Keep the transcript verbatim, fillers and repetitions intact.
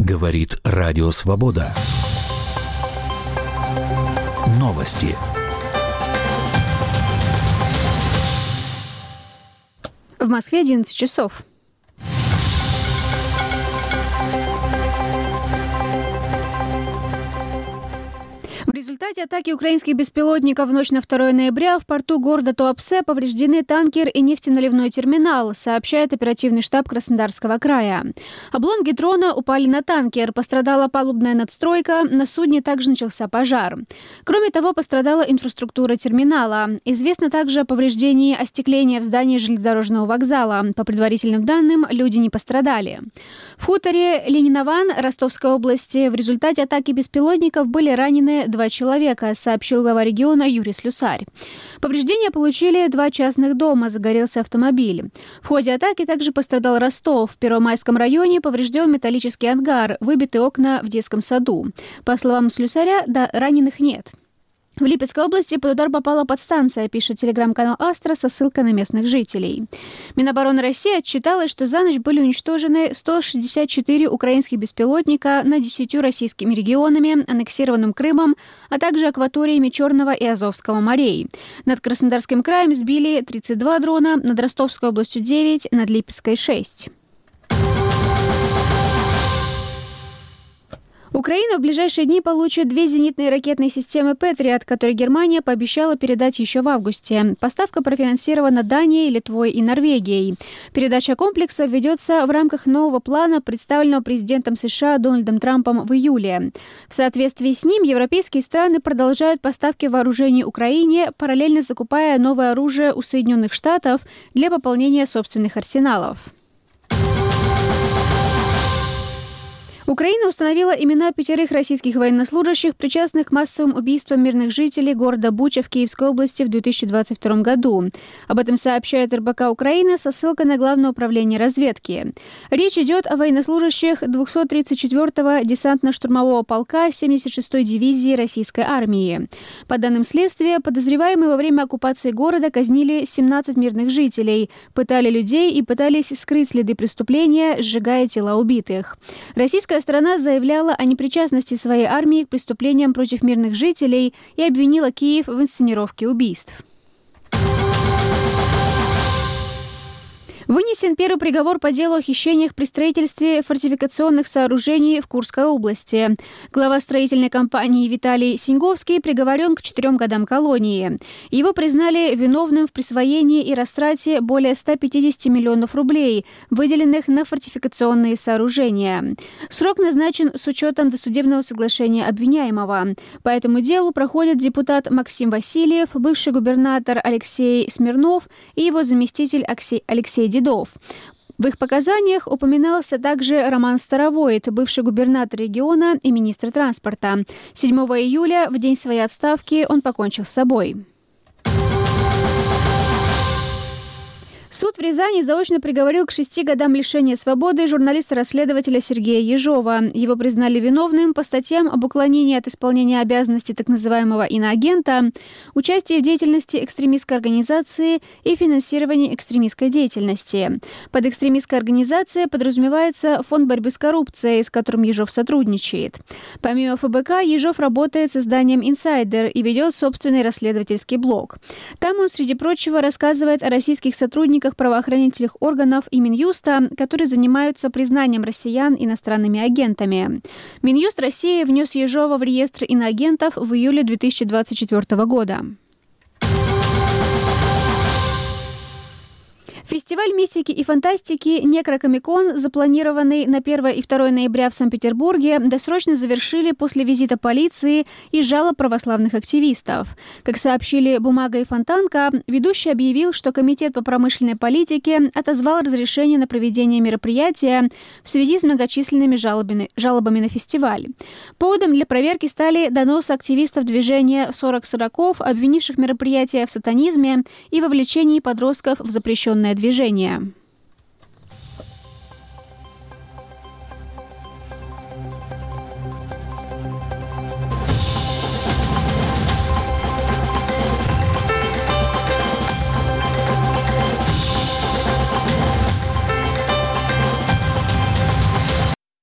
Говорит Радио Свобода. Новости. В Москве одиннадцать часов. В результате атаки украинских беспилотников в ночь на второе ноября в порту города Туапсе повреждены танкер и нефтеналивной терминал, сообщает оперативный штаб Краснодарского края. Обломки дрона упали на танкер, пострадала палубная надстройка, на судне также начался пожар. Кроме того, пострадала инфраструктура терминала. Известно также о повреждении остекления в здании железнодорожного вокзала. По предварительным данным, люди не пострадали. В хуторе Ленинован Ростовской области в результате атаки беспилотников были ранены два человека, сообщил глава региона Юрий Слюсарь. Повреждения получили два частных дома, загорелся автомобиль. В ходе атаки также пострадал Ростов. В Первомайском районе поврежден металлический ангар, выбиты окна в детском саду. По словам Слюсаря, да, раненых нет. В Липецкой области под удар попала подстанция, пишет телеграм-канал «Астра» со ссылкой на местных жителей. Минобороны России отчиталась, что за ночь были уничтожены сто шестьдесят четыре украинских беспилотника над десятью российскими регионами, аннексированным Крымом, а также акваториями Черного и Азовского морей. Над Краснодарским краем сбили тридцать два дрона, над Ростовской областью девять, над Липецкой шесть. Украина в ближайшие дни получит две зенитные ракетные системы «Патриот», которые Германия пообещала передать еще в августе. Поставка профинансирована Данией, Литвой и Норвегией. Передача комплекса ведется в рамках нового плана, представленного президентом США Дональдом Трампом в июле. В соответствии с ним европейские страны продолжают поставки вооружений Украине, параллельно закупая новое оружие у Соединенных Штатов для пополнения собственных арсеналов. Украина установила имена пятерых российских военнослужащих, причастных к массовым убийствам мирных жителей города Буча в Киевской области в две тысячи двадцать втором году. Об этом сообщает эр бэ ка Украины со ссылкой на Главное управление разведки. Речь идет о военнослужащих двухсот тридцать четвёртого десантно-штурмового полка семьдесят шестой дивизии российской армии. По данным следствия, подозреваемые во время оккупации города казнили семнадцать мирных жителей, пытали людей и пытались скрыть следы преступления, сжигая тела убитых. Российская сторона заявляла о непричастности своей армии к преступлениям против мирных жителей и обвинила Киев в инсценировке убийств. Вынесен первый приговор по делу о хищениях при строительстве фортификационных сооружений в Курской области. Глава строительной компании Виталий Синьговский приговорен к четырем годам колонии. Его признали виновным в присвоении и растрате более ста пятидесяти миллионов рублей, выделенных на фортификационные сооружения. Срок назначен с учетом досудебного соглашения обвиняемого. По этому делу проходят депутат Максим Васильев, бывший губернатор Алексей Смирнов и его заместитель Алексей Дедов. В их показаниях упоминался также Роман Старовойт, бывший губернатор региона и министр транспорта. седьмого июля, в день своей отставки, он покончил с собой. Суд в Рязани заочно приговорил к шести годам лишения свободы журналиста-расследователя Сергея Ежова. Его признали виновным по статьям об уклонении от исполнения обязанностей так называемого иноагента, участии в деятельности экстремистской организации и финансировании экстремистской деятельности. Под экстремистской организацией подразумевается Фонд борьбы с коррупцией, с которым Ежов сотрудничает. Помимо эф бэ ка, Ежов работает с изданием «Инсайдер» и ведет собственный расследовательский блог. Там он, среди прочего, рассказывает о российских сотрудниках правоохранительных органов и Минюста, которые занимаются признанием россиян иностранными агентами. Минюст России внес Ежова в реестр иноагентов в июле две тысячи двадцать четвёртого года. Фестиваль мистики и фантастики «Некрокомикон», запланированный на первое и второе ноября в Санкт-Петербурге, досрочно завершили после визита полиции и жалоб православных активистов. Как сообщили «Бумага» и «Фонтанка», ведущий объявил, что Комитет по промышленной политике отозвал разрешение на проведение мероприятия в связи с многочисленными жалобами, жалобами на фестиваль. Поводом для проверки стали доносы активистов движения «сорок сороков», обвинивших мероприятие в сатанизме и вовлечении подростков в запрещенное движение.